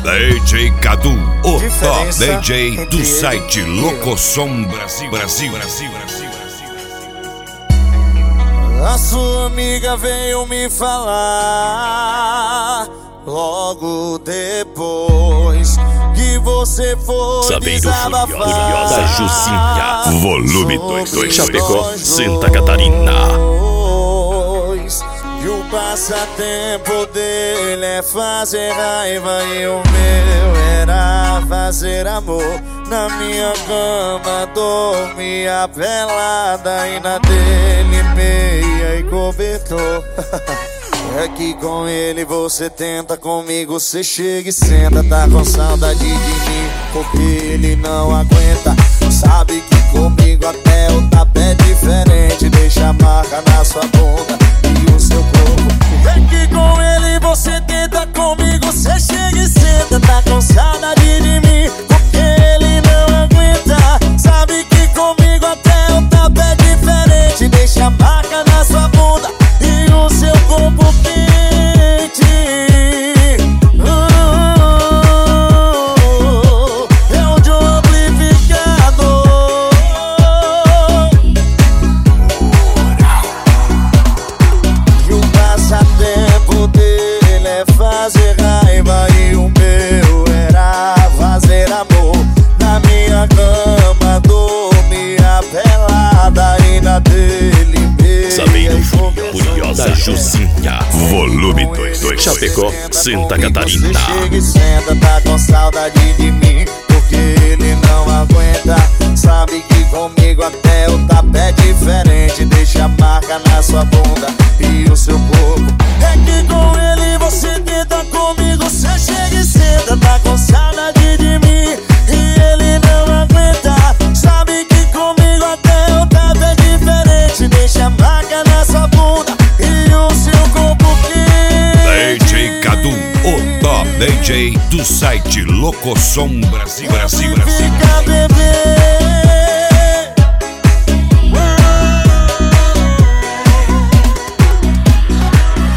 DJ Cadu, o top DJ do site Locosom Brasil. A sua amiga veio me falar logo depois que você foi Sabendo desabafar. Furiosa Jucinha, volume 22, Chapecó, Santa Catarina. E o passatempo dele é fazer raiva e o meu era fazer amor. Na minha cama dormia pelada e na dele meia e cobertor. É que com ele você tenta, comigo você chega e senta. Tá com saudade de mim porque ele não aguenta. Sabe que comigo até o tapa é diferente. Deixa a marca na sua bunda e o seu corpo. É que com ele você tenta, comigo você chega e senta. Tá com saudade de mim porque ele não aguenta. Sabe que comigo até o tapa é diferente. Deixa a marca na sua bunda e o seu corpo quente. É o John amplificador. E o passatempo dele é fazer raiva e o meu era fazer amor. Na minha cama dormia pelada e na dele Sabendo Furiosa Jucinha, volume 22, Chapecó, Santa Catarina. Você chega e senta, tá com saudade de mim porque ele não aguenta. Sabe que comigo até o tapa é diferente. Deixa a marca na sua bunda e o seu corpo. É que com ele você tenta, comigo você chega e senta. Tá com saudade de mim e ele não aguenta. Sabe que comigo até o tapa é diferente. Deixa a marca na sua bunda e o seu corpo quente. DJ Cadu, o top DJ do site Locosom Brasil. Fica bebendo.